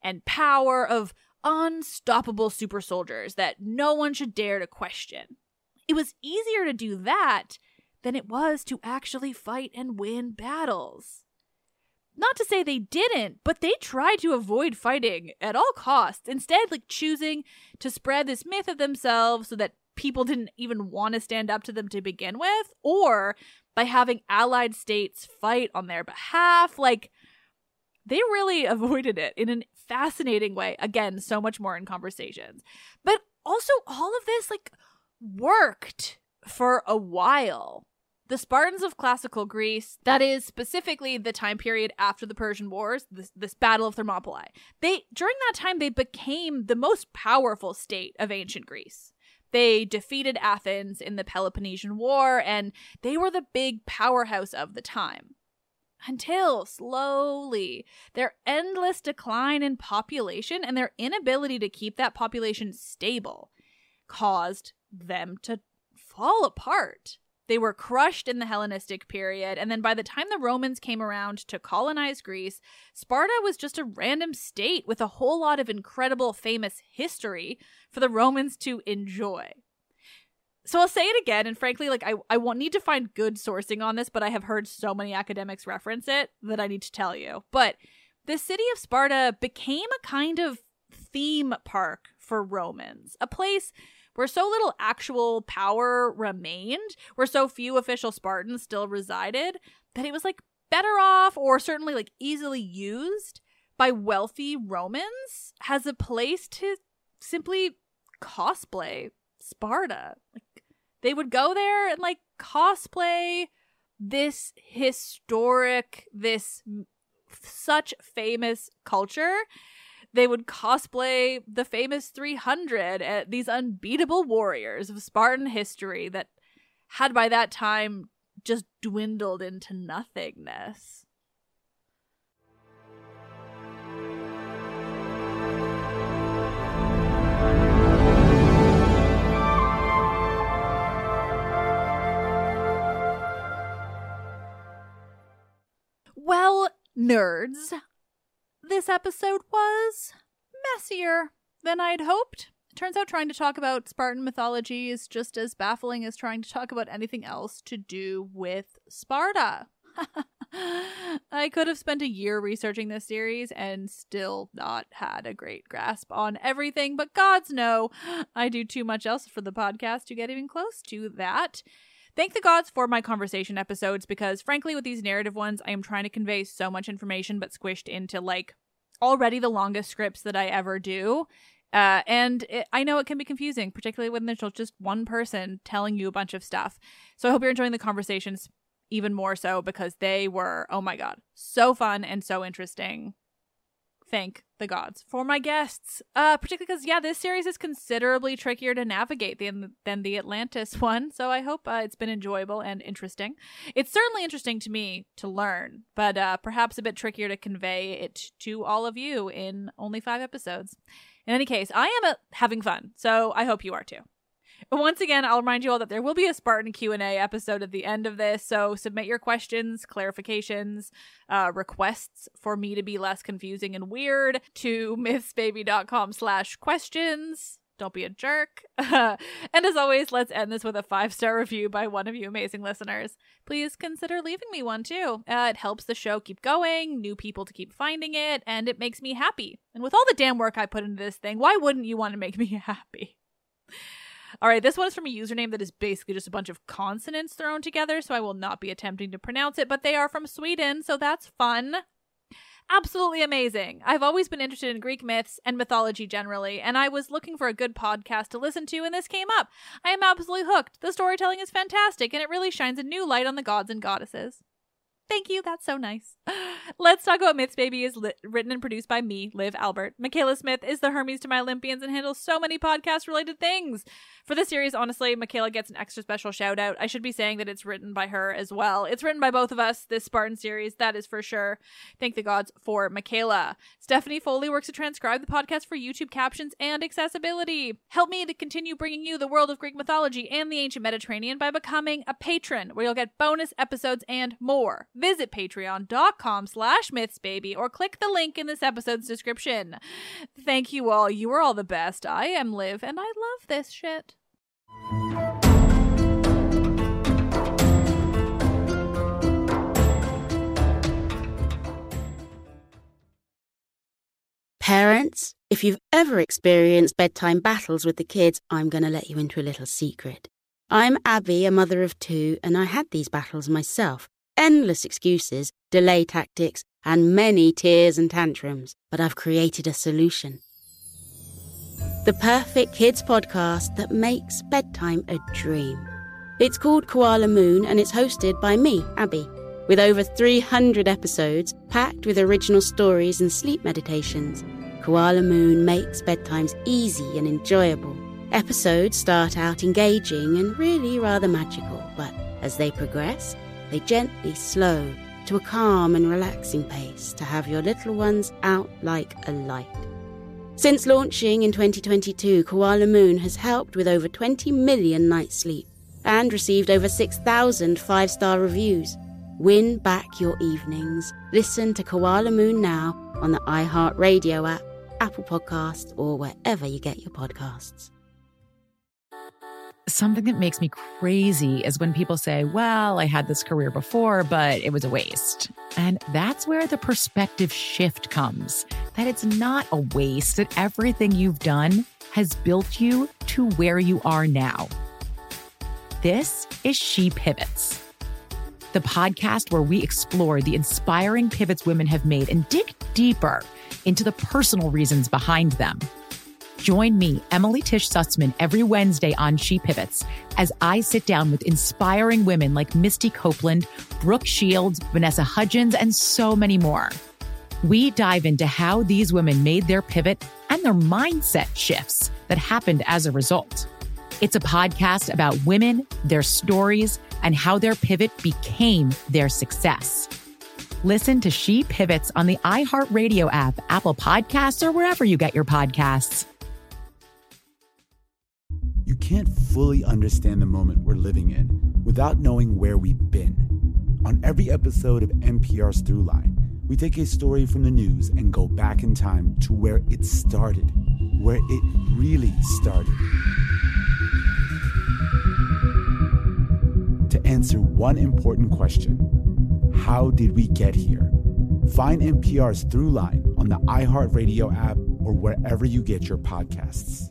and power of unstoppable super soldiers that no one should dare to question. It was easier to do that than it was to actually fight and win battles. Not to say they didn't, but they tried to avoid fighting at all costs, instead choosing to spread this myth of themselves so that people didn't even want to stand up to them to begin with, or by having allied states fight on their behalf. They really avoided it in a fascinating way. Again, so much more in conversations. But also all of this worked for a while. The Spartans of classical Greece, that is specifically the time period after the Persian Wars, this Battle of Thermopylae, during that time they became the most powerful state of ancient Greece. They defeated Athens in the Peloponnesian War, and they were the big powerhouse of the time. Until, slowly, their endless decline in population and their inability to keep that population stable caused them to fall apart. They were crushed in the Hellenistic period, and then by the time the Romans came around to colonize Greece, Sparta was just a random state with a whole lot of incredible, famous history for the Romans to enjoy. So I'll say it again, and frankly, I won't need to find good sourcing on this, but I have heard so many academics reference it that I need to tell you. But the city of Sparta became a kind of theme park for Romans, a place where so little actual power remained, where so few official Spartans still resided, that it was better off, or certainly easily used by wealthy Romans as a place to simply cosplay Sparta. They would go there and cosplay this historic, this such famous culture. They would cosplay the famous 300, these unbeatable warriors of Spartan history that had by that time just dwindled into nothingness. Well, nerds, this episode was messier than I'd hoped. Turns out trying to talk about Spartan mythology is just as baffling as trying to talk about anything else to do with Sparta. I could have spent a year researching this series and still not had a great grasp on everything, but gods know I do too much else for the podcast to get even close to that. Thank the gods for my conversation episodes, because frankly with these narrative ones, I am trying to convey so much information but squished into already the longest scripts that I ever do. I know it can be confusing, particularly when there's just one person telling you a bunch of stuff. So I hope you're enjoying the conversations even more so, because they were, oh my god, so fun and so interesting. Thank the gods for my guests. Particularly because, this series is considerably trickier to navigate than the Atlantis one, so I hope it's been enjoyable and interesting. It's certainly interesting to me to learn, but perhaps a bit trickier to convey it to all of you in only 5 episodes. In any case, I am having fun, so I hope you are too. Once again, I'll remind you all that there will be a Spartan Q&A episode at the end of this, so submit your questions, clarifications, requests for me to be less confusing and weird to mythsbaby.com/questions. Don't be a jerk. And as always, let's end this with a 5-star review by one of you amazing listeners. Please consider leaving me one too. It helps the show keep going, new people to keep finding it, and it makes me happy. And with all the damn work I put into this thing, why wouldn't you want to make me happy? All right, this one is from a username that is basically just a bunch of consonants thrown together, so I will not be attempting to pronounce it, but they are from Sweden, so that's fun. Absolutely amazing. I've always been interested in Greek myths and mythology generally, and I was looking for a good podcast to listen to, and this came up. I am absolutely hooked. The storytelling is fantastic, and it really shines a new light on the gods and goddesses. Thank you. That's so nice. Let's Talk About Myths Baby is written and produced by me, Liv Albert. Michaela Smith is the Hermes to my Olympians and handles so many podcast-related things. For this series, honestly, Michaela gets an extra special shout-out. I should be saying that it's written by her as well. It's written by both of us, this Spartan series, that is for sure. Thank the gods for Michaela. Stephanie Foley works to transcribe the podcast for YouTube captions and accessibility. Help me to continue bringing you the world of Greek mythology and the ancient Mediterranean by becoming a patron, where you'll get bonus episodes and more. Visit patreon.com/mythsbaby or click the link in this episode's description. Thank you all. You are all the best. I am Liv, and I love this shit. Parents, if you've ever experienced bedtime battles with the kids, I'm going to let you into a little secret. I'm Abby, a mother of 2, and I had these battles myself. Endless excuses, delay tactics, and many tears and tantrums. But I've created a solution. The perfect kids podcast that makes bedtime a dream. It's called Koala Moon, and it's hosted by me, Abby. With over 300 episodes, packed with original stories and sleep meditations, Koala Moon makes bedtimes easy and enjoyable. Episodes start out engaging and really rather magical, but as they progress, they gently slow to a calm and relaxing pace to have your little ones out like a light. Since launching in 2022, Koala Moon has helped with over 20 million nights' sleep and received over 6,000 5-star reviews. Win back your evenings. Listen to Koala Moon now on the iHeartRadio app, Apple Podcasts, or wherever you get your podcasts. Something that makes me crazy is when people say, well, I had this career before, but it was a waste. And that's where the perspective shift comes, that it's not a waste, that everything you've done has built you to where you are now. This is She Pivots, the podcast where we explore the inspiring pivots women have made and dig deeper into the personal reasons behind them. Join me, Emily Tish Sussman, every Wednesday on She Pivots as I sit down with inspiring women like Misty Copeland, Brooke Shields, Vanessa Hudgens, and so many more. We dive into how these women made their pivot and their mindset shifts that happened as a result. It's a podcast about women, their stories, and how their pivot became their success. Listen to She Pivots on the iHeartRadio app, Apple Podcasts, or wherever you get your podcasts. You can't fully understand the moment we're living in without knowing where we've been. On every episode of NPR's Throughline, we take a story from the news and go back in time to where it started, where it really started. To answer one important question: how did we get here? Find NPR's Throughline on the iHeartRadio app or wherever you get your podcasts.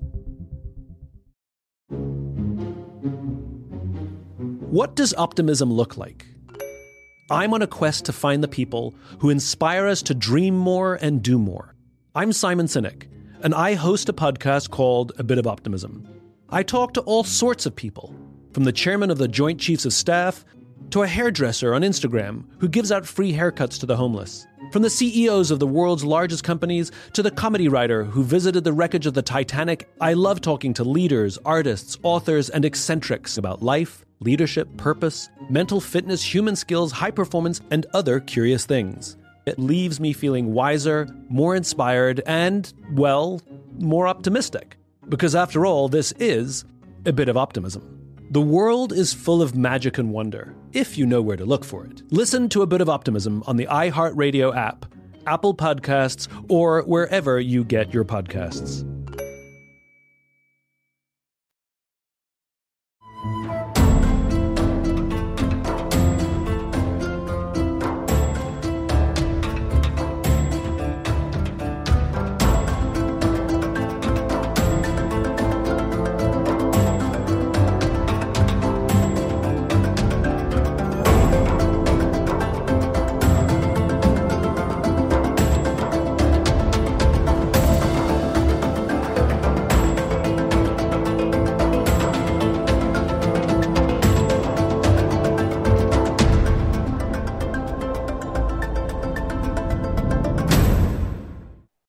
What does optimism look like? I'm on a quest to find the people who inspire us to dream more and do more. I'm Simon Sinek, and I host a podcast called A Bit of Optimism. I talk to all sorts of people, from the chairman of the Joint Chiefs of Staff to a hairdresser on Instagram who gives out free haircuts to the homeless, from the CEOs of the world's largest companies to the comedy writer who visited the wreckage of the Titanic. I love talking to leaders, artists, authors, and eccentrics about life, leadership, purpose, mental fitness, human skills, high performance, and other curious things. It leaves me feeling wiser, more inspired, and, well, more optimistic. Because after all, this is a bit of optimism. The world is full of magic and wonder, if you know where to look for it. Listen to A Bit of Optimism on the iHeartRadio app, Apple Podcasts, or wherever you get your podcasts.